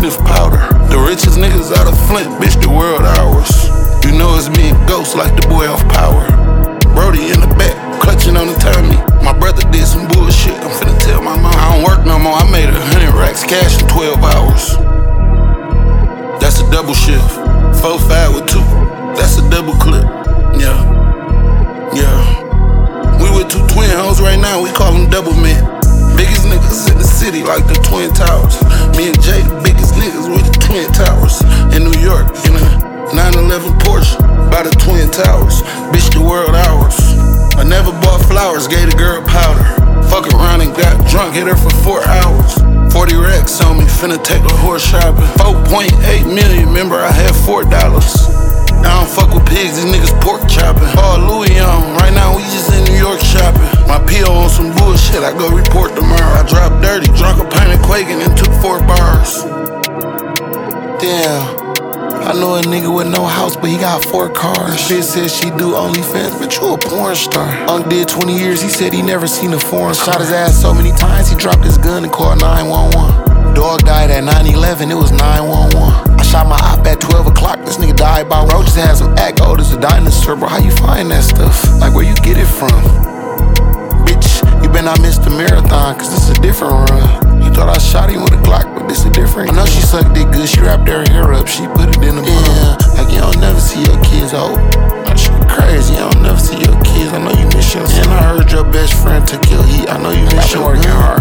sniff powder. The richest niggas out of Flint, bitch, the world ours. You know it's me and Ghost like the boy off Power. Brody in the back, clutching on the Tommy. My brother did some bullshit, I'm finna tell my mom. I don't work no more, I made 100 racks cash in 12 hours. That's a double shift, 4-5 with 2, that's a double clip. Yeah. We with 2 twin hoes right now, we call them double men. Biggest niggas in the city like the Twin Towers. Me and Jay, the biggest niggas with the Twin Towers. In New York, in a 911 Porsche, by the Twin Towers. Bitch, the world ours. I never bought flowers, gave the girl powder. Fuck around and got drunk, hit her for 4 hours. 40 racks on me, finna take a horse shopping. 4.8 million, remember I had $4. I don't fuck with pigs, these niggas pork chopping. All Louis on, right now we just in New York shopping. My P.O. on some bullshit, I go report tomorrow. I dropped dirty, drunk a pint of Quaking and took 4 bars. Damn. I know a nigga with no house, but he got 4 cars. Bitch said she do OnlyFans, but you a porn star. Unc did 20 years, he said he never seen a foreign car. Shot his ass so many times, he dropped his gun and called 911. Dog died at 9/11, it was 911. I shot my op at 12 o'clock, this nigga died by road. Just had some act old as a dinosaur, bro. How you find that stuff? Like, where you get it from? Bitch, you better not miss the marathon, cause this is a different run. You thought I shot him with a Glock, but this a different. I know she sucked it good, she wrapped her hair up, she put it in the bun. Yeah, like you don't never see your kids old. That shit crazy, you don't never see your kids, I know you miss your son. And I heard your best friend took your heat, I know you miss your gun.